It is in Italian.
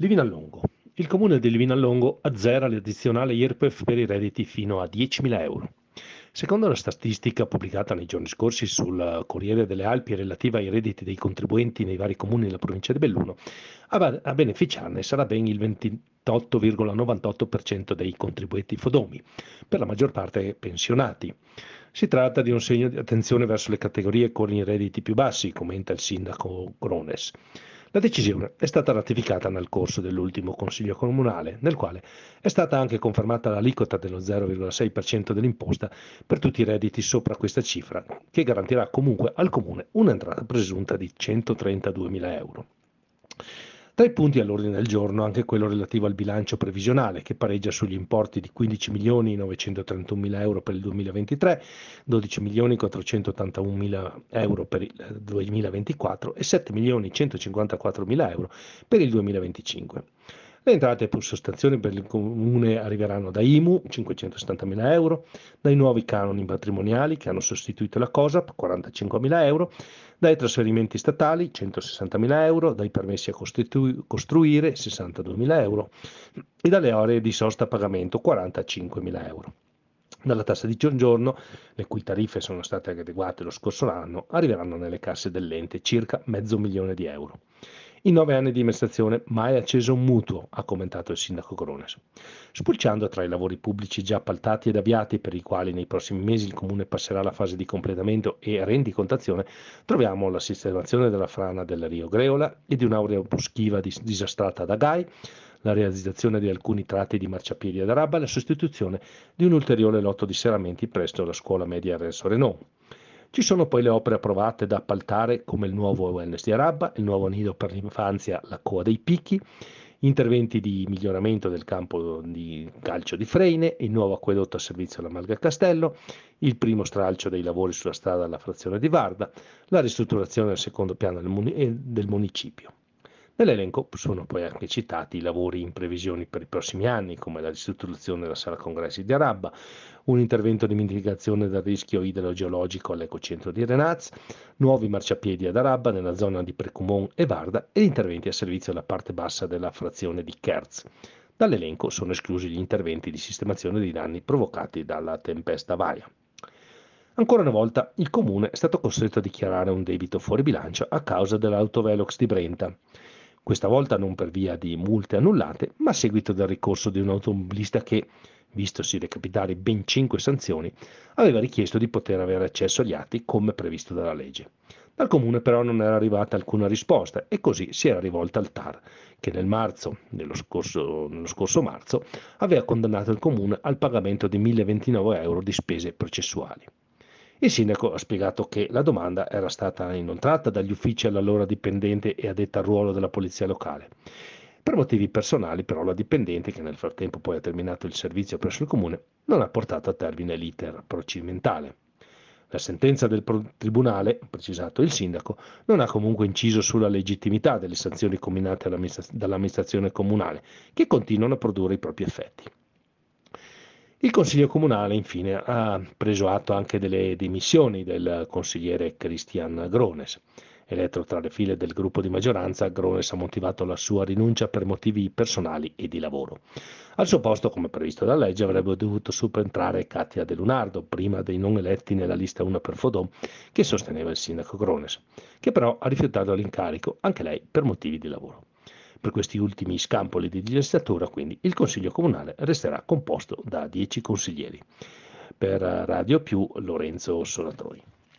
Livinallongo. Il comune di Livinallongo azzera l'addizionale IRPEF per i redditi fino a 10.000 euro. Secondo la statistica pubblicata nei giorni scorsi sul Corriere delle Alpi relativa ai redditi dei contribuenti nei vari comuni della provincia di Belluno, a beneficiarne sarà ben il 28,98% dei contribuenti Fodomi, per la maggior parte pensionati. Si tratta di un segno di attenzione verso le categorie con i redditi più bassi, commenta il sindaco Grones. La decisione è stata ratificata nel corso dell'ultimo Consiglio Comunale, nel quale è stata anche confermata l'aliquota dello 0,6% dell'imposta per tutti i redditi sopra questa cifra, che garantirà comunque al Comune un'entrata presunta di 132.000 euro. Tra i punti all'ordine del giorno anche quello relativo al bilancio previsionale, che pareggia sugli importi di 15.931.000 euro per il 2023, 12.481.000 euro per il 2024 e 7.154.000 euro per il 2025. Le entrate più sostanziali per il Comune arriveranno da IMU, 570.000 euro, dai nuovi canoni patrimoniali che hanno sostituito la COSAP, 45.000 euro, dai trasferimenti statali, 160.000 euro, dai permessi a costruire, 62.000 euro, e dalle aree di sosta a pagamento, 45.000 euro. Dalla tassa di soggiorno, le cui tariffe sono state adeguate lo scorso anno, arriveranno nelle casse dell'ente circa $500.000 di euro. In 9 anni di amministrazione mai acceso un mutuo, ha commentato il sindaco Grones. Spulciando tra i lavori pubblici già appaltati ed avviati, per i quali nei prossimi mesi il Comune passerà alla fase di completamento e rendicontazione, troviamo la sistemazione della frana del Rio Greola e di un'area boschiva disastrata da Gai, la realizzazione di alcuni tratti di marciapiedi ad Araba e la sostituzione di un ulteriore lotto di serramenti presso la scuola media Renzo Renault. Ci sono poi le opere approvate da appaltare come il nuovo wellness di Arabba, il nuovo nido per l'infanzia La Coa dei Picchi, interventi di miglioramento del campo di calcio di Freine, il nuovo acquedotto a servizio alla Malga Castello, il primo stralcio dei lavori sulla strada alla frazione di Varda, la ristrutturazione del secondo piano del municipio. Nell'elenco sono poi anche citati i lavori in previsione per i prossimi anni, come la ristrutturazione della sala congressi di Arabba, un intervento di mitigazione del rischio idrogeologico all'ecocentro di Renaz, nuovi marciapiedi ad Arabba nella zona di Precumon e Varda e interventi a servizio della parte bassa della frazione di Kerz. Dall'elenco sono esclusi gli interventi di sistemazione dei danni provocati dalla tempesta Vaia. Ancora una volta il Comune è stato costretto a dichiarare un debito fuori bilancio a causa dell'autovelox di Brenta. Questa volta non per via di multe annullate, ma a seguito del ricorso di un automobilista che, vistosi recapitare ben 5 sanzioni, aveva richiesto di poter avere accesso agli atti come previsto dalla legge. Dal Comune però non era arrivata alcuna risposta e così si era rivolta al TAR, che nello scorso marzo, aveva condannato il Comune al pagamento di 1.029 euro di spese processuali. Il sindaco ha spiegato che la domanda era stata inoltrata dagli uffici all'allora dipendente e addetta al ruolo della polizia locale. Per motivi personali, però, la dipendente, che nel frattempo poi ha terminato il servizio presso il comune, non ha portato a termine l'iter procedimentale. La sentenza del tribunale, ha precisato il sindaco, non ha comunque inciso sulla legittimità delle sanzioni comminate dall'amministrazione comunale, che continuano a produrre i propri effetti. Il Consiglio Comunale, infine, ha preso atto anche delle dimissioni del consigliere Christian Grones. Eletto tra le file del gruppo di maggioranza, Grones ha motivato la sua rinuncia per motivi personali e di lavoro. Al suo posto, come previsto dalla legge, avrebbe dovuto subentrare Katia De Lunardo, prima dei non eletti nella lista 1 per Fodò, che sosteneva il sindaco Grones, che però ha rifiutato l'incarico, anche lei per motivi di lavoro. Per questi ultimi scampoli di legislatura, quindi, il Consiglio Comunale resterà composto da 10 consiglieri. Per Radio Più, Lorenzo Solatoi.